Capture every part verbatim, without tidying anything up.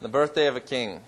The birthday of a king.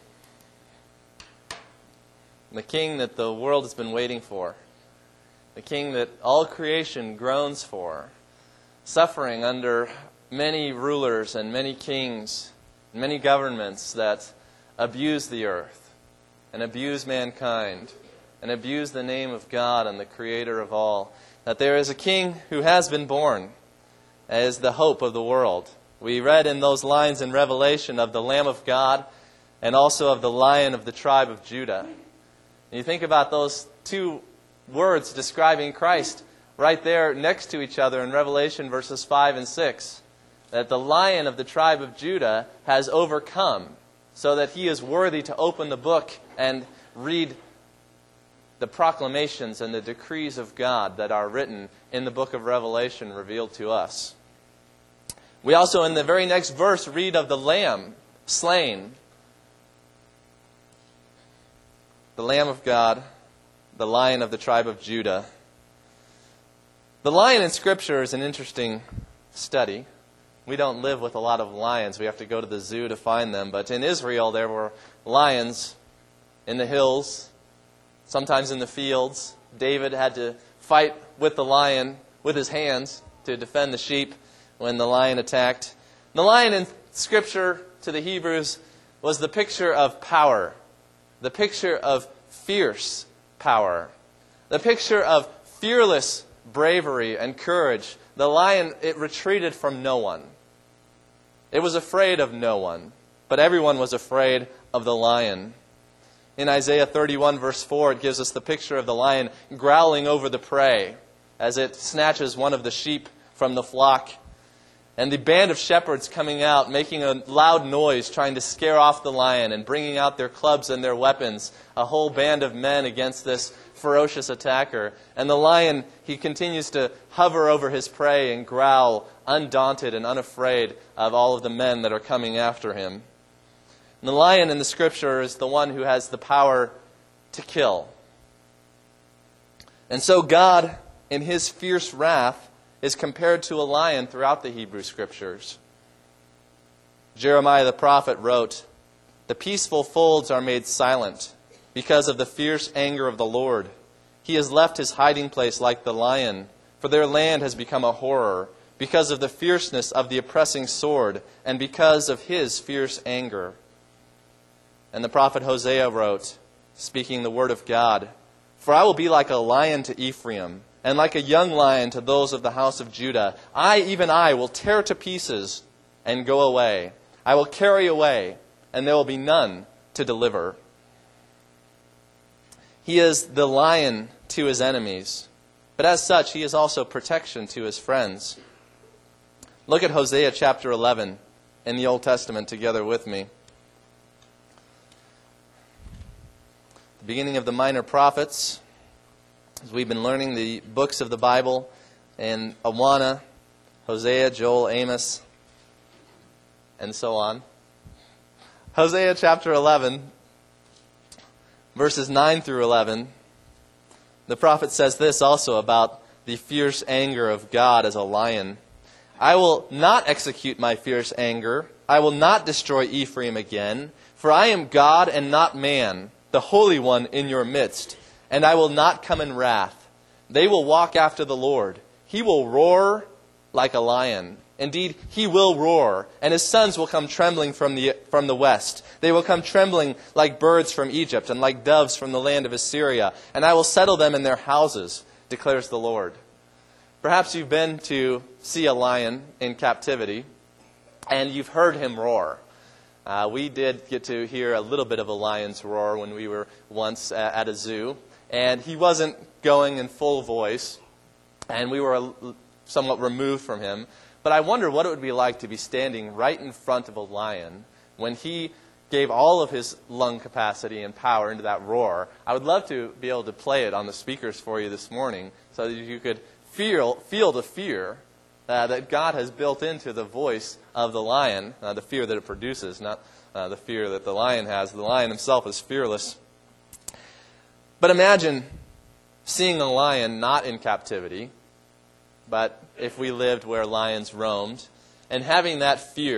The king that the world has been waiting for. The king that all creation groans for. Suffering under many rulers and many kings, many governments that abuse the earth and abuse mankind and abuse the name of God and the Creator of all. That there is a king who has been born as the hope of the world. We read in those lines in Revelation of the Lamb of God and also of the Lion of the tribe of Judah. And you think about those two words describing Christ right there next to each other in Revelation verses five and six. That the Lion of the tribe of Judah has overcome so that he is worthy to open the book and read the proclamations and the decrees of God that are written in the book of Revelation revealed to us. We also, in the very next verse, read of the Lamb slain. The Lamb of God, the Lion of the tribe of Judah. The lion in Scripture is an interesting study. We don't live with a lot of lions. We have to go to the zoo to find them. But in Israel, there were lions in the hills, sometimes in the fields. David had to fight with the lion with his hands to defend the sheep when the lion attacked. The lion in Scripture to the Hebrews was the picture of power, the picture of fierce power, the picture of fearless bravery and courage. The lion, it retreated from no one. It was afraid of no one, but everyone was afraid of the lion. In Isaiah thirty-one, verse four, it gives us the picture of the lion growling over the prey as it snatches one of the sheep from the flock. And the band of shepherds coming out, making a loud noise, trying to scare off the lion and bringing out their clubs and their weapons. A whole band of men against this ferocious attacker. And the lion, he continues to hover over his prey and growl, undaunted and unafraid of all of the men that are coming after him. And the lion in the Scripture is the one who has the power to kill. And so God, in His fierce wrath, is compared to a lion throughout the Hebrew Scriptures. Jeremiah the prophet wrote, "The peaceful folds are made silent because of the fierce anger of the Lord. He has left His hiding place like the lion, for their land has become a horror because of the fierceness of the oppressing sword and because of His fierce anger." And the prophet Hosea wrote, speaking the word of God, "For I will be like a lion to Ephraim, and like a young lion to those of the house of Judah. I, even I, will tear to pieces and go away. I will carry away, and there will be none to deliver." He is the lion to His enemies, but as such, He is also protection to His friends. Look at Hosea chapter eleven in the Old Testament together with me. The beginning of the minor prophets, as we've been learning the books of the Bible in Awana, Hosea, Joel, Amos, and so on. Hosea chapter eleven, verses nine through eleven, the prophet says this also about the fierce anger of God as a lion. "I will not execute my fierce anger. I will not destroy Ephraim again, for I am God and not man, the Holy One in your midst. And I will not come in wrath. They will walk after the Lord. He will roar like a lion. Indeed, He will roar, and His sons will come trembling from the from the west. They will come trembling like birds from Egypt and like doves from the land of Assyria. And I will settle them in their houses, declares the Lord." Perhaps you've been to see a lion in captivity, and you've heard him roar. Uh, we did get to hear a little bit of a lion's roar when we were once at a zoo. And he wasn't going in full voice, and we were somewhat removed from him. But I wonder what it would be like to be standing right in front of a lion when he gave all of his lung capacity and power into that roar. I would love to be able to play it on the speakers for you this morning so that you could feel, feel the fear uh, that God has built into the voice of the lion, uh, the fear that it produces, not uh, the fear that the lion has. The lion himself is fearless. But imagine seeing a lion not in captivity, but if we lived where lions roamed, and having that fear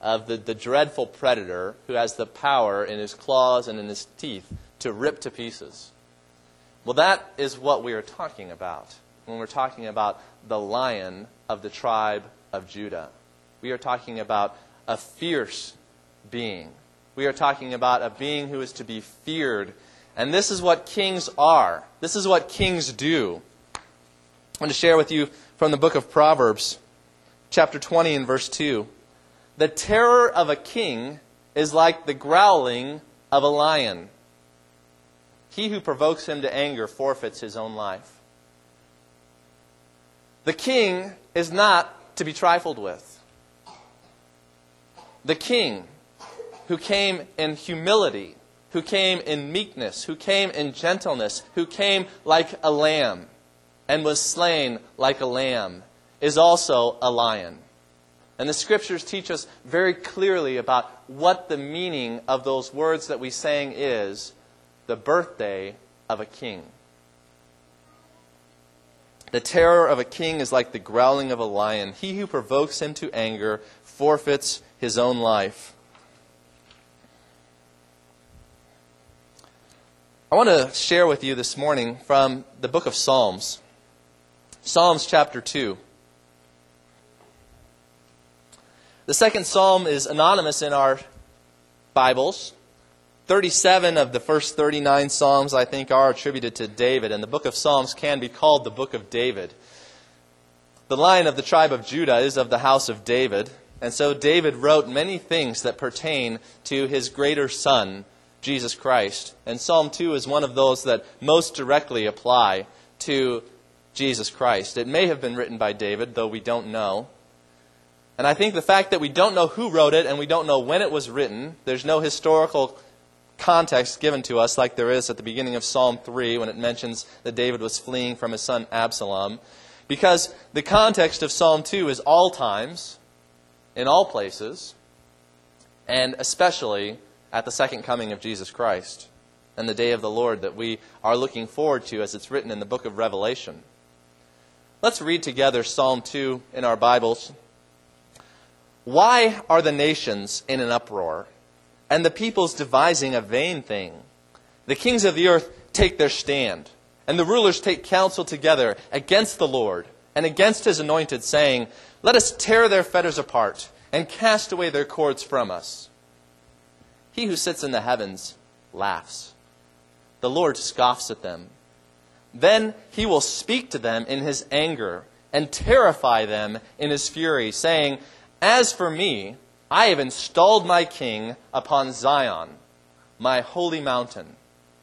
of the, the dreadful predator who has the power in his claws and in his teeth to rip to pieces. Well, that is what we are talking about when we're talking about the Lion of the tribe of Judah. We are talking about a fierce being. We are talking about a being who is to be feared. And this is what kings are. This is what kings do. I want to share with you from the book of Proverbs, chapter twenty and verse two. The terror of a king is like the growling of a lion. He who provokes him to anger forfeits his own life. The king is not to be trifled with. The king who came in humility, who came in meekness, who came in gentleness, who came like a lamb and was slain like a lamb, is also a lion. And the Scriptures teach us very clearly about what the meaning of those words that we sang is, the birthday of a king. The terror of a king is like the growling of a lion. He who provokes him to anger forfeits his own life. I want to share with you this morning from the book of Psalms. Psalms chapter two. The second psalm is anonymous in our Bibles. thirty-seven of the first thirty-nine psalms, I think, are attributed to David, and the book of Psalms can be called the book of David. The Lion of the tribe of Judah is of the house of David, and so David wrote many things that pertain to his greater son, Jesus Christ. And Psalm two is one of those that most directly apply to Jesus Christ. It may have been written by David, though we don't know. And I think the fact that we don't know who wrote it and we don't know when it was written, there's no historical context given to us like there is at the beginning of Psalm three when it mentions that David was fleeing from his son Absalom. Because the context of Psalm two is all times, in all places, and especially at the second coming of Jesus Christ and the day of the Lord that we are looking forward to as it's written in the book of Revelation. Let's read together Psalm two in our Bibles. Why are the nations in an uproar, and the peoples devising a vain thing? The kings of the earth take their stand, and the rulers take counsel together against the Lord and against his anointed, saying, let us tear their fetters apart and cast away their cords from us. He who sits in the heavens laughs. The Lord scoffs at them. Then he will speak to them in his anger and terrify them in his fury, saying, as for me, I have installed my king upon Zion, my holy mountain.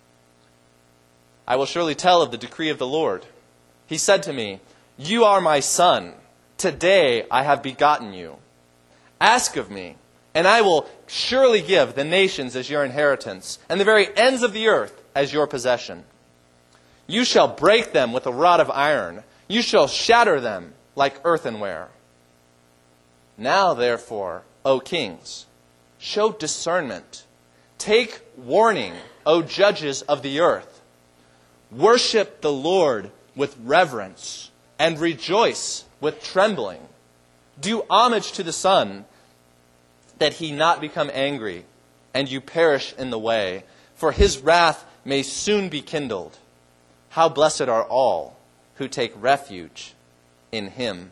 I will surely tell of the decree of the Lord. He said to me, you are my son. Today I have begotten you. Ask of me, and I will surely give the nations as your inheritance, and the very ends of the earth as your possession. You shall break them with a rod of iron. You shall shatter them like earthenware. Now, therefore, O kings, show discernment. Take warning, O judges of the earth. Worship the Lord with reverence and rejoice with trembling. Do homage to the Son, that he not become angry and you perish in the way, for his wrath may soon be kindled. How blessed are all who take refuge in him.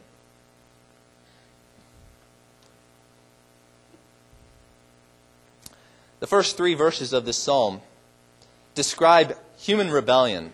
The first three verses of this psalm describe human rebellion.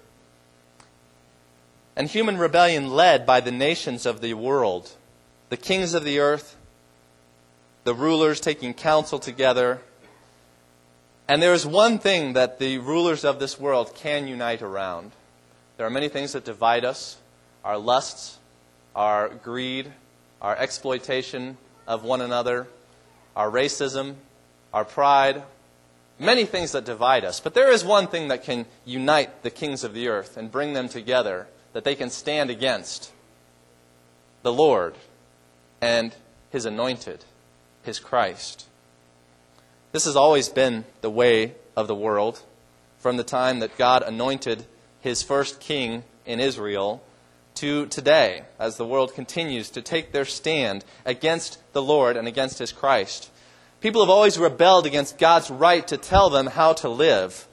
And human rebellion led by the nations of the world, the kings of the earth, the rulers taking counsel together. And there is one thing that the rulers of this world can unite around. There are many things that divide us: our lusts, our greed, our exploitation of one another, our racism, our pride, many things that divide us. But there is one thing that can unite the kings of the earth and bring them together, that they can stand against the Lord and his anointed, his Christ. This has always been the way of the world. From the time that God anointed his first king in Israel, to today as the world continues to take their stand against the Lord and against His Christ. People have always rebelled against God's right to tell them how to live.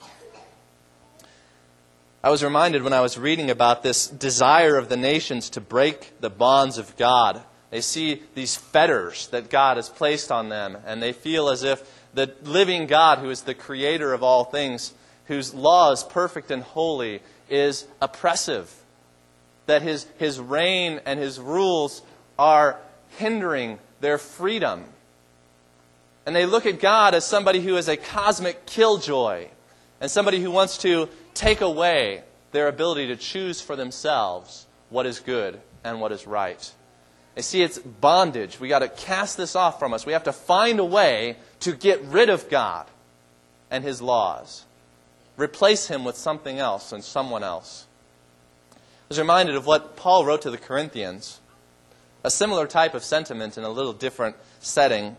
I was reminded when I was reading about this desire of the nations to break the bonds of God. They see these fetters that God has placed on them, and they feel as if the living God, who is the creator of all things, whose law is perfect and holy, is oppressive. That his, his reign and His rules are hindering their freedom. And they look at God as somebody who is a cosmic killjoy, and somebody who wants to take away their ability to choose for themselves what is good and what is right. They see it's bondage. We got to cast this off from us. We have to find a way to get rid of God and His laws. Replace Him with something else and someone else. I was reminded of what Paul wrote to the Corinthians. A similar type of sentiment in a little different setting.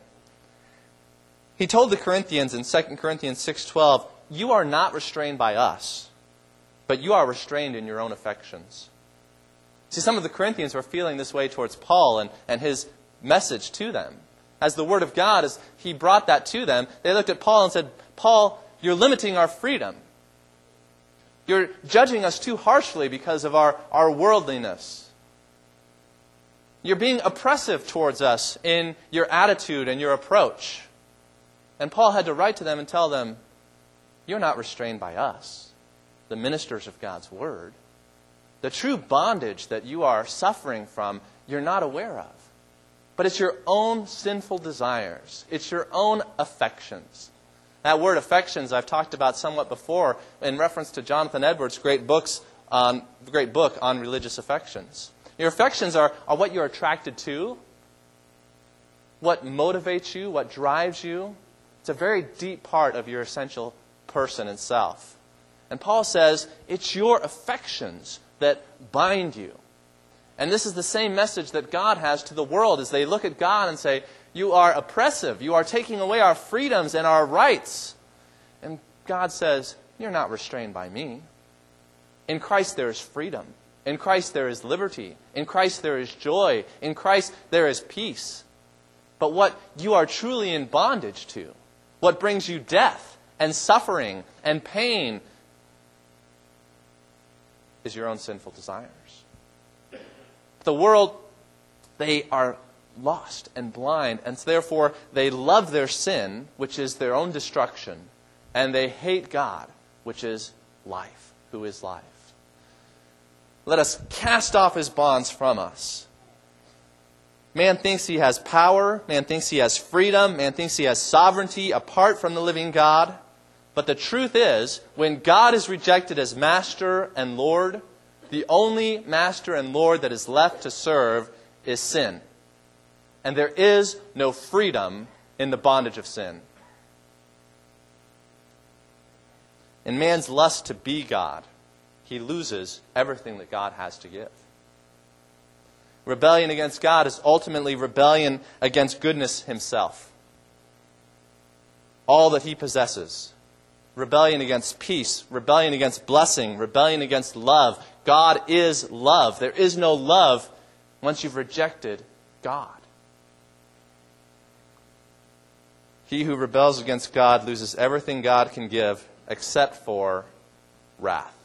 He told the Corinthians in Second Corinthians six twelve, "You are not restrained by us, but you are restrained in your own affections." See, some of the Corinthians were feeling this way towards Paul and, and his message to them. As the Word of God, as he brought that to them, they looked at Paul and said, "Paul, you're limiting our freedom. You're judging us too harshly because of our, our worldliness. You're being oppressive towards us in your attitude and your approach." And Paul had to write to them and tell them, "You're not restrained by us, the ministers of God's Word. The true bondage that you are suffering from, you're not aware of. But it's your own sinful desires. It's your own affections." That word affections I've talked about somewhat before in reference to Jonathan Edwards' great books on great book on religious affections. Your affections are, are what you're attracted to, what motivates you, what drives you. It's a very deep part of your essential person and self. And Paul says it's your affections that bind you. And this is the same message that God has to the world as they look at God and say, "You are oppressive. You are taking away our freedoms and our rights." And God says, "You're not restrained by me. In Christ there is freedom. In Christ there is liberty. In Christ there is joy. In Christ there is peace. But what you are truly in bondage to, what brings you death and suffering and pain, is your own sinful desires." The world, they are lost and blind, and therefore they love their sin, which is their own destruction, and they hate God, which is life, who is life. Let us cast off His bonds from us. Man thinks he has power, man thinks he has freedom, man thinks he has sovereignty apart from the living God. But the truth is, when God is rejected as Master and Lord, the only Master and Lord that is left to serve is sin. And there is no freedom in the bondage of sin. In man's lust to be God, he loses everything that God has to give. Rebellion against God is ultimately rebellion against goodness Himself. All that He possesses. Rebellion against peace, rebellion against blessing, rebellion against love. God is love. There is no love once you've rejected God. He who rebels against God loses everything God can give except for wrath.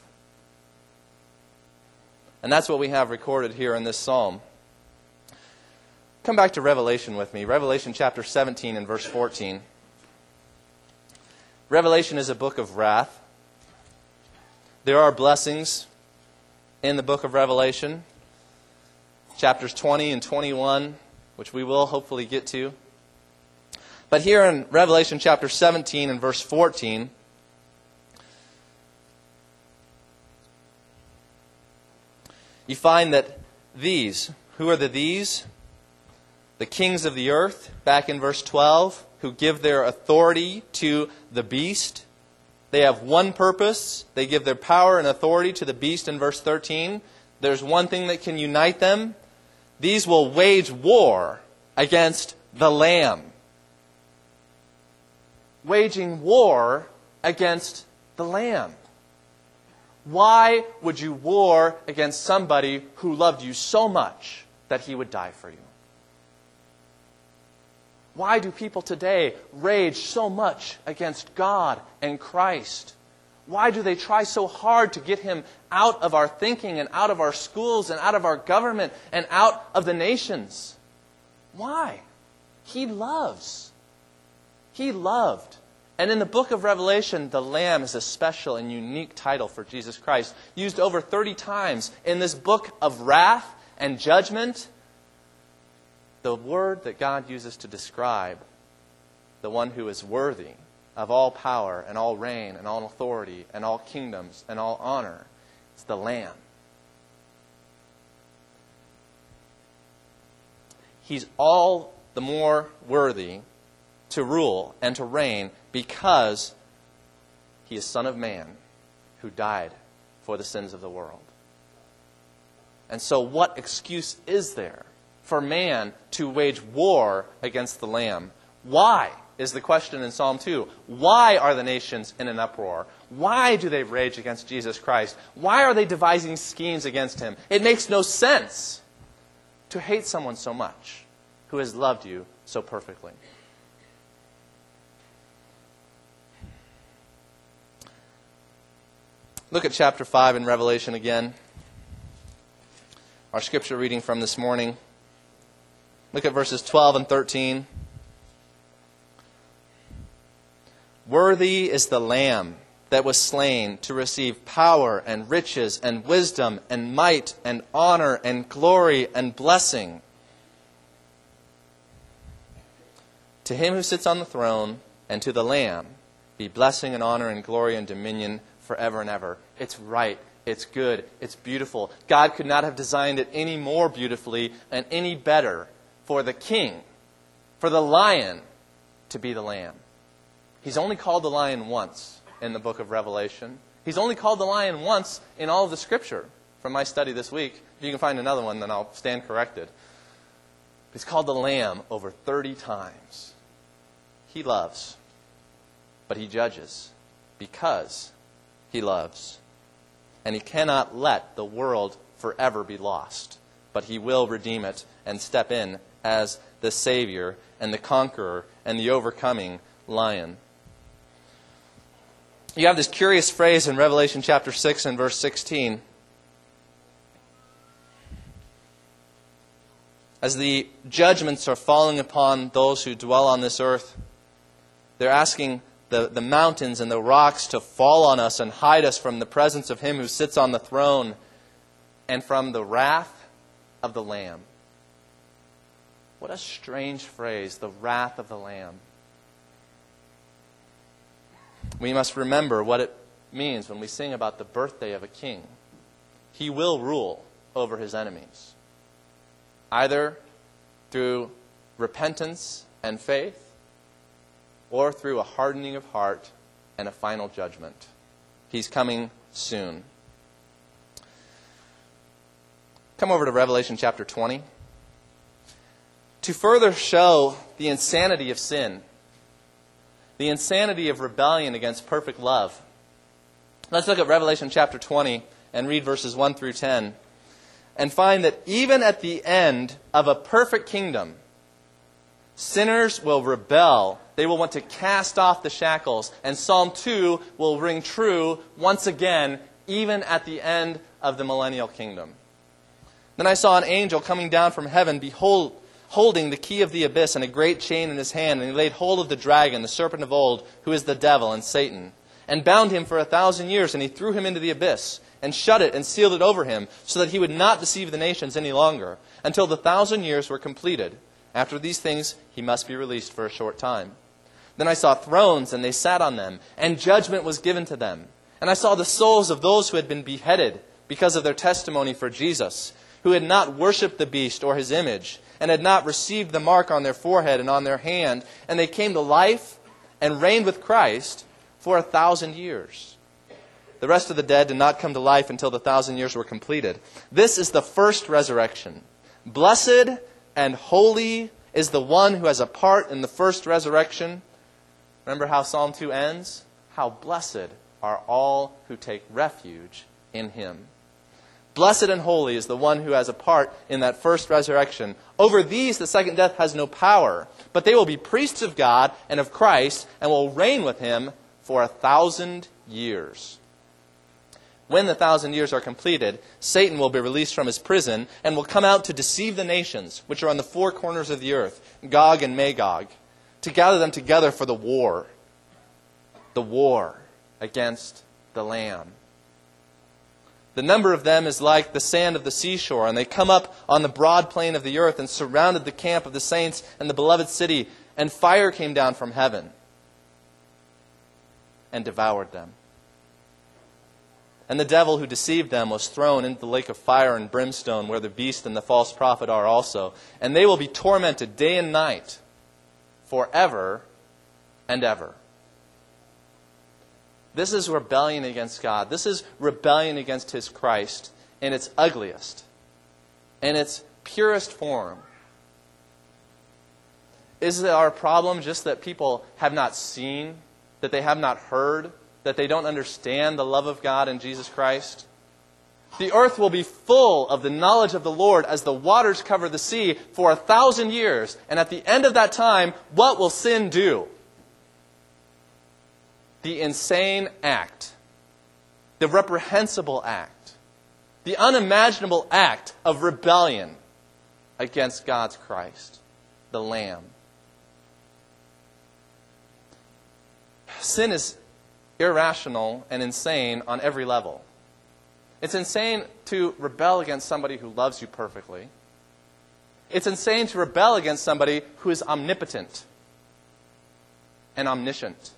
And that's what we have recorded here in this psalm. Come back to Revelation with me. Revelation chapter seventeen and verse fourteen. Revelation is a book of wrath. There are blessings in the book of Revelation. Chapters twenty and twenty-one, which we will hopefully get to. But here in Revelation chapter seventeen and verse fourteen, you find that these, who are the these? The kings of the earth, back in verse twelve, who give their authority to the beast. They have one purpose. They give their power and authority to the beast in verse thirteen. There's one thing that can unite them. These will wage war against the Lamb. Waging war against the Lamb. Why would you war against somebody who loved you so much that he would die for you? Why do people today rage so much against God and Christ? Why do they try so hard to get him out of our thinking and out of our schools and out of our government and out of the nations? Why? He loves. He loved. And in the book of Revelation, the Lamb is a special and unique title for Jesus Christ, used over thirty times in this book of wrath and judgment. The word that God uses to describe the one who is worthy of all power and all reign and all authority and all kingdoms and all honor is the Lamb. He's all the more worthy to rule and to reign because he is Son of Man who died for the sins of the world. And so what excuse is there for man to wage war against the Lamb? Why is the question in Psalm two. Why are the nations in an uproar? Why do they rage against Jesus Christ? Why are they devising schemes against him? It makes no sense to hate someone so much who has loved you so perfectly. Look at chapter five in Revelation again. Our scripture reading from this morning. Look at verses twelve and thirteen. Worthy is the Lamb that was slain to receive power and riches and wisdom and might and honor and glory and blessing. To him who sits on the throne and to the Lamb be blessing and honor and glory and dominion forever and ever. It's right. It's good. It's beautiful. God could not have designed it any more beautifully and any better for the king, for the lion, to be the lamb. He's only called the lion once in the book of Revelation. He's only called the lion once in all of the Scripture from my study this week. If you can find another one, then I'll stand corrected. He's called the lamb over thirty times. He loves, but he judges because he loves. And he cannot let the world forever be lost, but he will redeem it and step in as the Savior and the conqueror and the overcoming lion. You have this curious phrase in Revelation chapter six and verse sixteen. As the judgments are falling upon those who dwell on this earth, they're asking the, the mountains and the rocks to fall on us and hide us from the presence of him who sits on the throne and from the wrath of the Lamb. What a strange phrase, the wrath of the Lamb. We must remember what it means when we sing about the birthday of a king. He will rule over his enemies, either through repentance and faith or through a hardening of heart and a final judgment. He's coming soon. Come over to Revelation chapter twenty. To further show the insanity of sin, the insanity of rebellion against perfect love, let's look at Revelation chapter twenty and read verses one through ten and find that even at the end of a perfect kingdom, sinners will rebel. They will want to cast off the shackles. And Psalm two will ring true once again, even at the end of the millennial kingdom. Then I saw an angel coming down from heaven, behold, holding the key of the abyss and a great chain in his hand. And he laid hold of the dragon, the serpent of old, who is the devil and Satan, and bound him for a thousand years. And he threw him into the abyss, and shut it and sealed it over him, so that he would not deceive the nations any longer, until the thousand years were completed. After these things, he must be released for a short time. Then I saw thrones, and they sat on them, and judgment was given to them. And I saw the souls of those who had been beheaded because of their testimony for Jesus, who had not worshipped the beast or his image, and had not received the mark on their forehead and on their hand. And they came to life and reigned with Christ for a thousand years. The rest of the dead did not come to life until the thousand years were completed. This is the first resurrection. Blessed and holy is the one who has a part in the first resurrection. Remember how Psalm two ends? How blessed are all who take refuge in him. Blessed and holy is the one who has a part in that first resurrection. Over these the second death has no power, but they will be priests of God and of Christ and will reign with him for a thousand years. When the thousand years are completed, Satan will be released from his prison and will come out to deceive the nations, which are on the four corners of the earth, Gog and Magog, to gather them together for the war. The war against the Lamb. The number of them is like the sand of the seashore, and they come up on the broad plain of the earth and surrounded the camp of the saints and the beloved city, and fire came down from heaven and devoured them. And the devil who deceived them was thrown into the lake of fire and brimstone, where the beast and the false prophet are also. And they will be tormented day and night forever and ever. This is rebellion against God. This is rebellion against his Christ in its ugliest, in its purest form. Is our problem just that people have not seen, that they have not heard, that they don't understand the love of God in Jesus Christ? The earth will be full of the knowledge of the Lord as the waters cover the sea for a thousand years. And at the end of that time, what will sin do? The insane act, the reprehensible act, the unimaginable act of rebellion against God's Christ, the Lamb. Sin is irrational and insane on every level. It's insane to rebel against somebody who loves you perfectly. It's insane to rebel against somebody who is omnipotent and omniscient.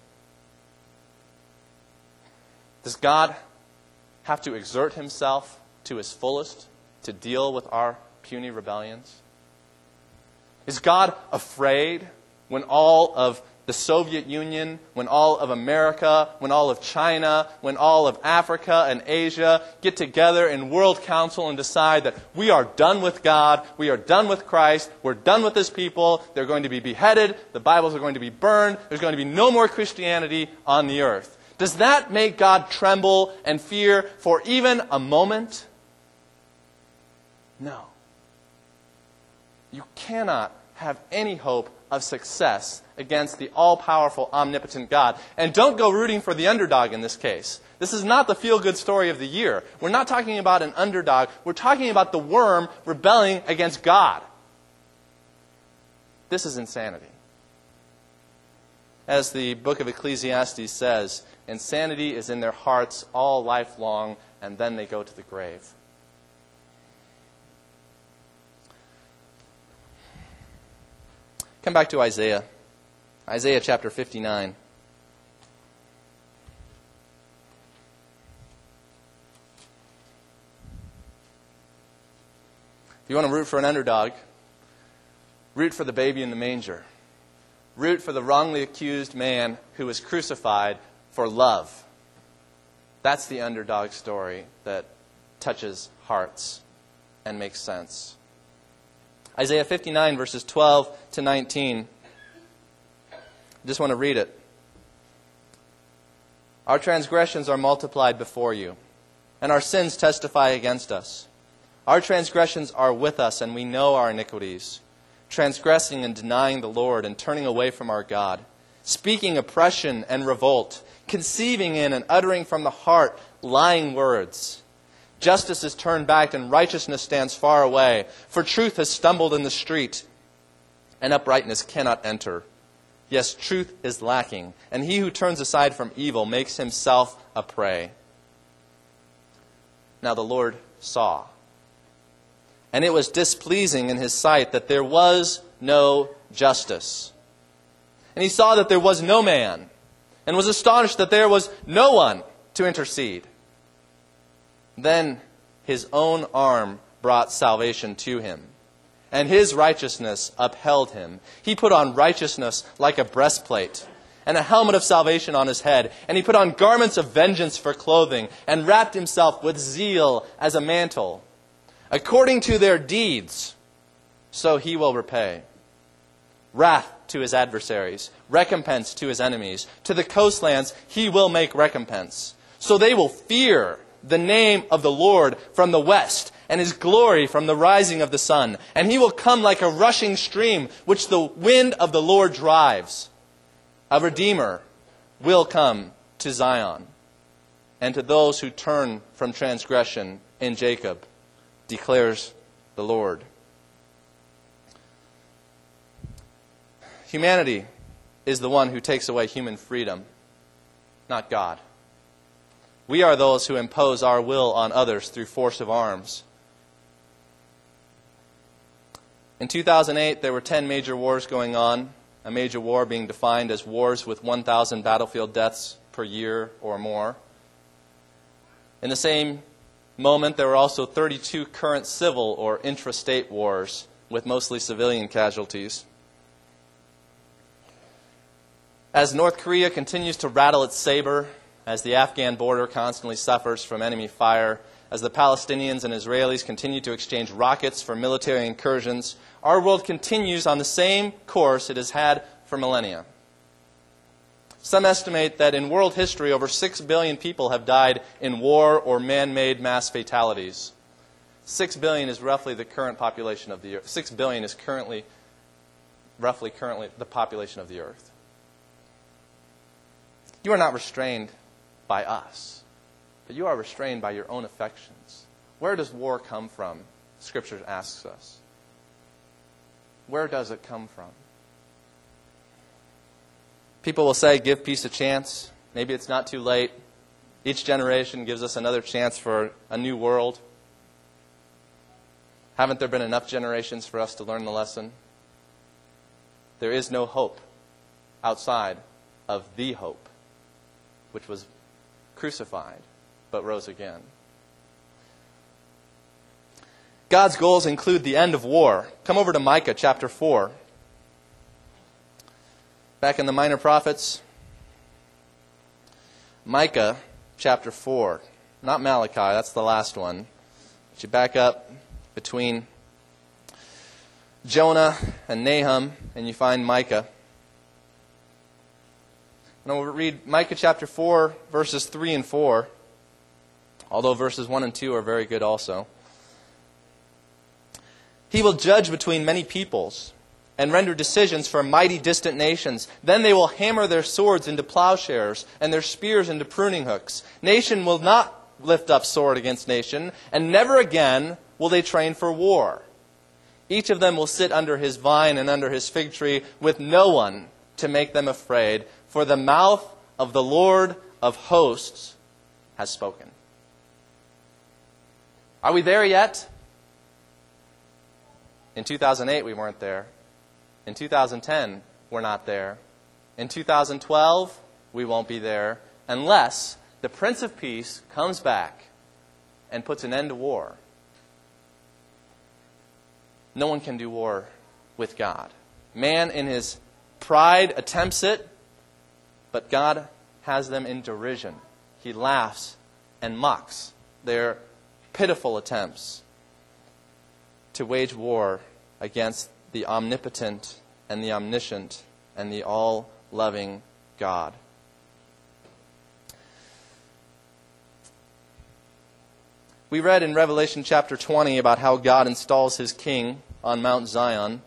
Does God have to exert himself to his fullest to deal with our puny rebellions? Is God afraid when all of the Soviet Union, when all of America, when all of China, when all of Africa and Asia get together in World Council and decide that we are done with God, we are done with Christ, we're done with this people, they're going to be beheaded, the Bibles are going to be burned, there's going to be no more Christianity on the earth? Does that make God tremble and fear for even a moment? No. You cannot have any hope of success against the all-powerful, omnipotent God. And don't go rooting for the underdog in this case. This is not the feel-good story of the year. We're not talking about an underdog. We're talking about the worm rebelling against God. This is insanity. As the book of Ecclesiastes says, insanity is in their hearts all life long, and then they go to the grave. Come back to Isaiah. Isaiah chapter fifty-nine. If you want to root for an underdog, root for the baby in the manger. Root for the wrongly accused man who was crucified for love. That's the underdog story that touches hearts and makes sense. Isaiah fifty-nine, verses twelve to nineteen. I just want to read it. Our transgressions are multiplied before you, and our sins testify against us. Our transgressions are with us, and we know our iniquities, transgressing and denying the Lord and turning away from our God, speaking oppression and revolt, conceiving in and uttering from the heart lying words. Justice is turned back and righteousness stands far away, for truth has stumbled in the street, and uprightness cannot enter. Yes, truth is lacking, and he who turns aside from evil makes himself a prey. Now the Lord saw, and it was displeasing in his sight that there was no justice. And he saw that there was no man, and was astonished that there was no one to intercede. Then his own arm brought salvation to him, and his righteousness upheld him. He put on righteousness like a breastplate, and a helmet of salvation on his head. And he put on garments of vengeance for clothing, and wrapped himself with zeal as a mantle. According to their deeds, so he will repay. Wrath to his adversaries, recompense to his enemies. To the coastlands he will make recompense. So they will fear the name of the Lord from the west, and his glory from the rising of the sun. And he will come like a rushing stream, which the wind of the Lord drives. A Redeemer will come to Zion, and to those who turn from transgression in Jacob, declares the Lord. Humanity is the one who takes away human freedom, not God. We are those who impose our will on others through force of arms. In two thousand eight, there were ten major wars going on, a major war being defined as wars with one thousand battlefield deaths per year or more. In the same moment, there were also thirty-two current civil or intrastate wars with mostly civilian casualties. As North Korea continues to rattle its saber, as the Afghan border constantly suffers from enemy fire, as the Palestinians and Israelis continue to exchange rockets for military incursions, our world continues on the same course it has had for millennia. Some estimate that in world history, over six billion people have died in war or man-made mass fatalities. Six billion is roughly the current population of the earth. Six billion is currently, roughly currently, the population of the earth. You are not restrained by us, but you are restrained by your own affections. Where does war come from? Scripture asks us. Where does it come from? People will say, give peace a chance. Maybe it's not too late. Each generation gives us another chance for a new world. Haven't there been enough generations for us to learn the lesson? There is no hope outside of the hope, which was crucified but rose again. God's goals include the end of war. Come over to Micah chapter four. Back in the Minor Prophets, Micah chapter four. Not Malachi, that's the last one. But you back up between Jonah and Nahum, and you find Micah. And we'll read Micah chapter four, verses three and four, although verses one and two are very good also. He will judge between many peoples and render decisions for mighty distant nations. Then they will hammer their swords into plowshares and their spears into pruning hooks. Nation will not lift up sword against nation, and never again will they train for war. Each of them will sit under his vine and under his fig tree with no one to make them afraid, for the mouth of the Lord of hosts has spoken. Are we there yet? In two thousand eight, we weren't there. In two thousand ten, we're not there. In two thousand twelve, we won't be there unless the Prince of Peace comes back and puts an end to war. No one can do war with God. Man in his pride attempts it, but God has them in derision. He laughs and mocks their pitiful attempts to wage war against the omnipotent and the omniscient and the all-loving God. We read in Revelation chapter twenty about how God installs his king on Mount Zion.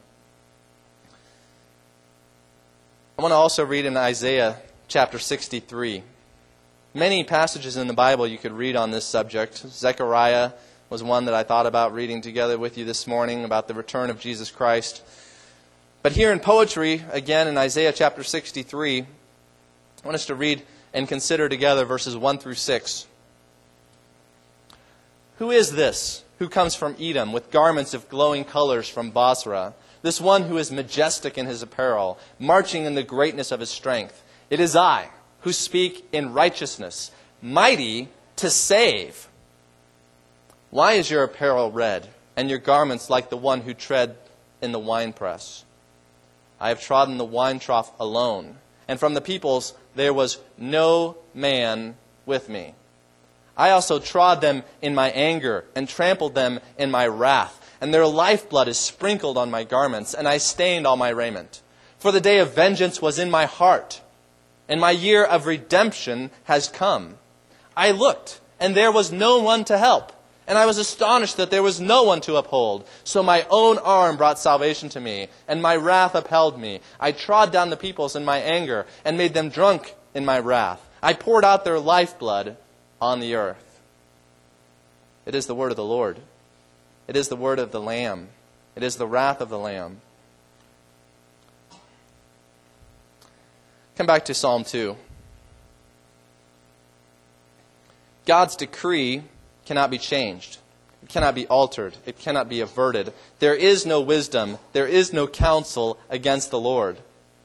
I want to also read in Isaiah chapter sixty-three. Many passages in the Bible you could read on this subject. Zechariah was one that I thought about reading together with you this morning about the return of Jesus Christ. But here in poetry, again in Isaiah chapter sixty-three, I want us to read and consider together verses one through six. Who is this who comes from Edom with garments of glowing colors from Basra? This one who is majestic in his apparel, marching in the greatness of his strength. It is I who speak in righteousness, mighty to save. Why is your apparel red, and your garments like the one who tread in the winepress? I have trodden the wine trough alone, and from the peoples there was no man with me. I also trod them in my anger, and trampled them in my wrath, and their lifeblood is sprinkled on my garments, and I stained all my raiment. For the day of vengeance was in my heart, and my year of redemption has come. I looked, and there was no one to help. And I was astonished that there was no one to uphold. So my own arm brought salvation to me, and my wrath upheld me. I trod down the peoples in my anger, and made them drunk in my wrath. I poured out their lifeblood on the earth. It is the word of the Lord. It is the word of the Lamb. It is the wrath of the Lamb. Come back to Psalm two. God's decree cannot be changed. It cannot be altered. It cannot be averted. There is no wisdom. There is no counsel against the Lord.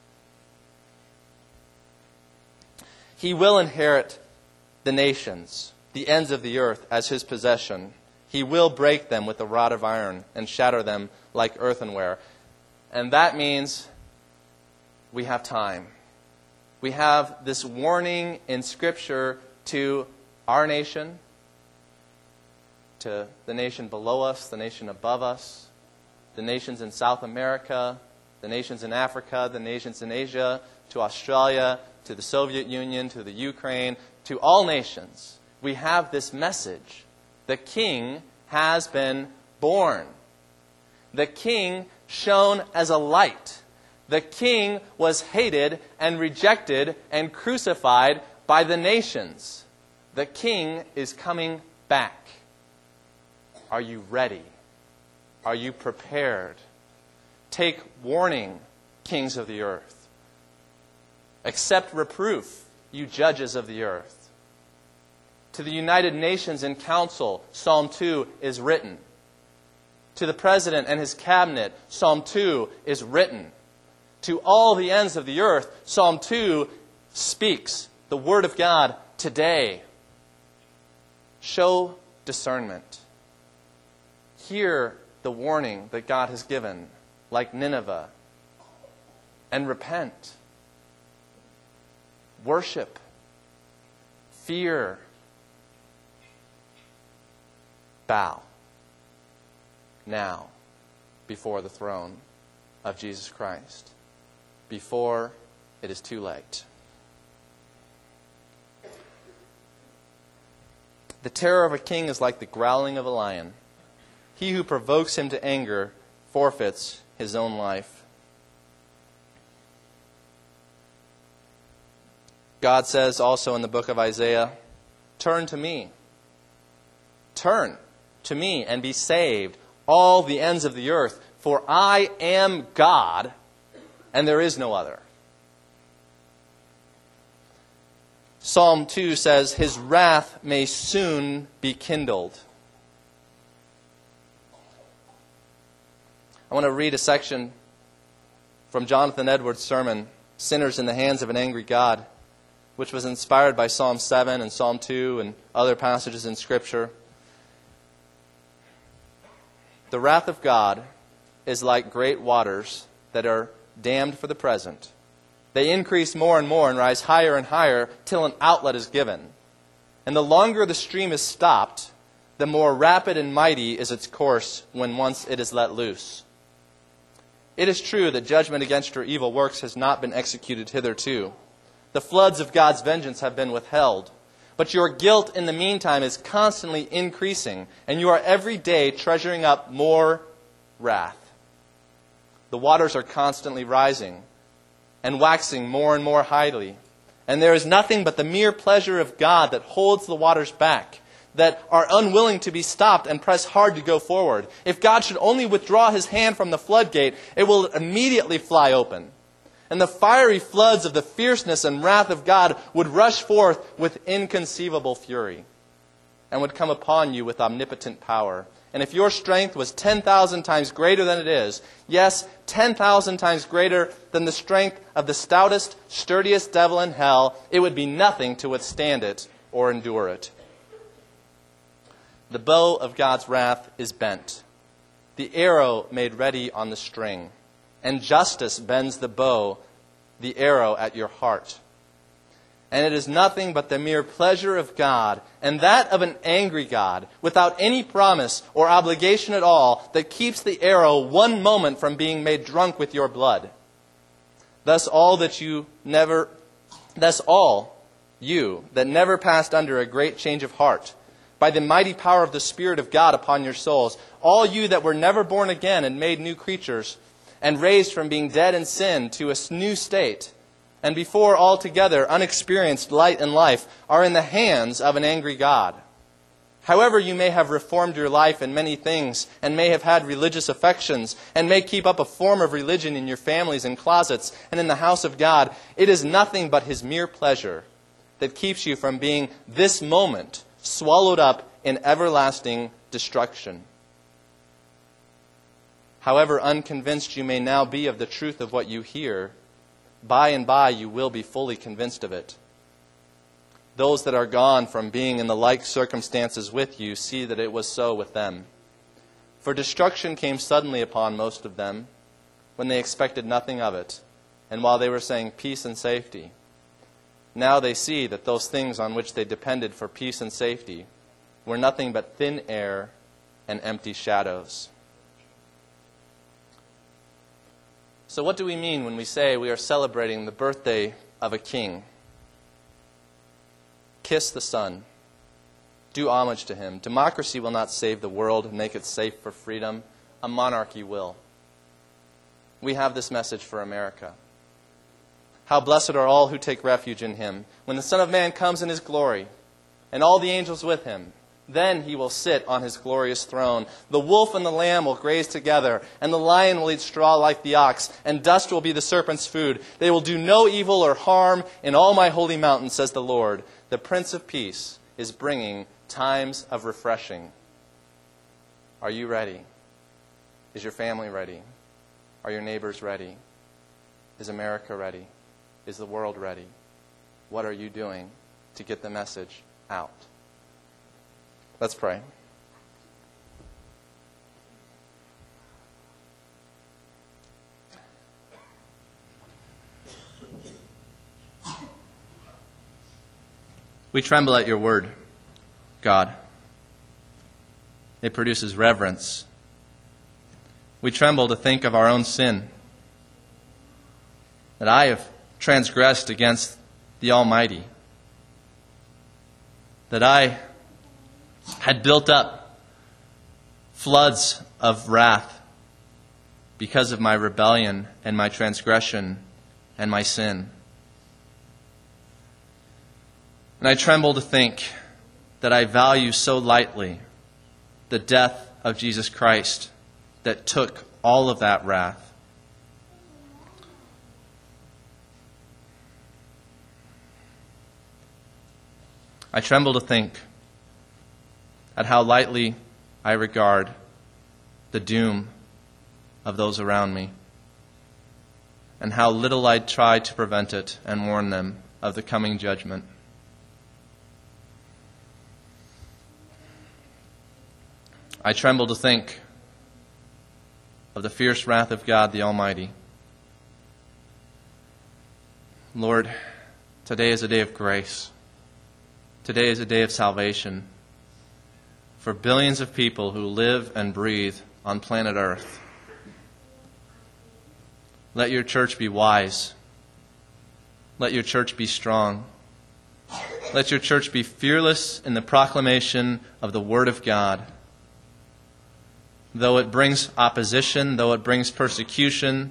He will inherit the nations, the ends of the earth, as his possession. He will break them with a rod of iron and shatter them like earthenware. And that means we have time. We have this warning in Scripture to our nation, to the nation below us, the nation above us, the nations in South America, the nations in Africa, the nations in Asia, to Australia, to the Soviet Union, to the Ukraine, to all nations. We have this message. The King has been born. The King shone as a light. The King was hated and rejected and crucified by the nations. The King is coming back. Are you ready? Are you prepared? Take warning, kings of the earth. Accept reproof, you judges of the earth. To the United Nations in Council, Psalm two is written. To the President and his cabinet, Psalm two is written. To all the ends of the earth, Psalm two speaks the Word of God today. Show discernment. Hear the warning that God has given, like Nineveh, and repent. Worship. Fear. Bow. Now, before the throne of Jesus Christ, before it is too late. The terror of a king is like the growling of a lion. He who provokes him to anger forfeits his own life. God says also in the book of Isaiah, turn to me. Turn to me and be saved, all the ends of the earth, for I am God, and there is no other. Psalm two says, his wrath may soon be kindled. I want to read a section from Jonathan Edwards' sermon, Sinners in the Hands of an Angry God, which was inspired by Psalm seven and Psalm two and other passages in Scripture. The wrath of God is like great waters that are dammed for the present. They increase more and more and rise higher and higher till an outlet is given. And the longer the stream is stopped, the more rapid and mighty is its course when once it is let loose. It is true that judgment against your evil works has not been executed hitherto. The floods of God's vengeance have been withheld. But your guilt in the meantime is constantly increasing, and you are every day treasuring up more wrath. The waters are constantly rising and waxing more and more highly. And there is nothing but the mere pleasure of God that holds the waters back, that are unwilling to be stopped and press hard to go forward. If God should only withdraw his hand from the floodgate, it will immediately fly open. And the fiery floods of the fierceness and wrath of God would rush forth with inconceivable fury and would come upon you with omnipotent power. And if your strength was ten thousand times greater than it is, yes, ten thousand times greater than the strength of the stoutest, sturdiest devil in hell, it would be nothing to withstand it or endure it. The bow of God's wrath is bent, the arrow made ready on the string, and justice bends the bow, the arrow at your heart. And it is nothing but the mere pleasure of God, and that of an angry God, without any promise or obligation at all, that keeps the arrow one moment from being made drunk with your blood. Thus all that you never, thus all you that never passed under a great change of heart, by the mighty power of the Spirit of God upon your souls. All you that were never born again and made new creatures, and raised from being dead in sin to a new state, and before altogether unexperienced light and life, are in the hands of an angry God. However you may have reformed your life in many things, and may have had religious affections, and may keep up a form of religion in your families and closets and in the house of God, it is nothing but His mere pleasure that keeps you from being this moment swallowed up in everlasting destruction. However unconvinced you may now be of the truth of what you hear, by and by you will be fully convinced of it. Those that are gone from being in the like circumstances with you see that it was so with them. For destruction came suddenly upon most of them, when they expected nothing of it, and while they were saying peace and safety. Now they see that those things on which they depended for peace and safety were nothing but thin air and empty shadows. So what do we mean when we say we are celebrating the birthday of a king? Kiss the Son. Do homage to Him. Democracy will not save the world and make it safe for freedom. A monarchy will. We have this message for America. How blessed are all who take refuge in Him. When the Son of Man comes in His glory, and all the angels with Him, then He will sit on His glorious throne. The wolf and the lamb will graze together, and the lion will eat straw like the ox, and dust will be the serpent's food. They will do no evil or harm in all my holy mountain, says the Lord. The Prince of Peace is bringing times of refreshing. Are you ready? Is your family ready? Are your neighbors ready? Is America ready? Is the world ready? What are you doing to get the message out? Let's pray. We tremble at your word, God. It produces reverence. We tremble to think of our own sin, that I have transgressed against the Almighty, that I had built up floods of wrath because of my rebellion and my transgression and my sin. And I tremble to think that I value so lightly the death of Jesus Christ that took all of that wrath. I tremble to think at how lightly I regard the doom of those around me, and how little I try to prevent it and warn them of the coming judgment. I tremble to think of the fierce wrath of God the Almighty. Lord, today is a day of grace. Today is a day of salvation for billions of people who live and breathe on planet Earth. Let your church be wise. Let your church be strong. Let your church be fearless in the proclamation of the Word of God. Though it brings opposition, though it brings persecution,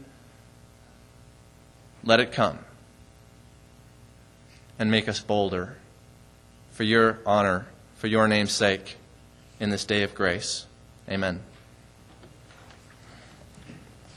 let it come and make us bolder for your honor, for your name's sake, in this day of grace. Amen.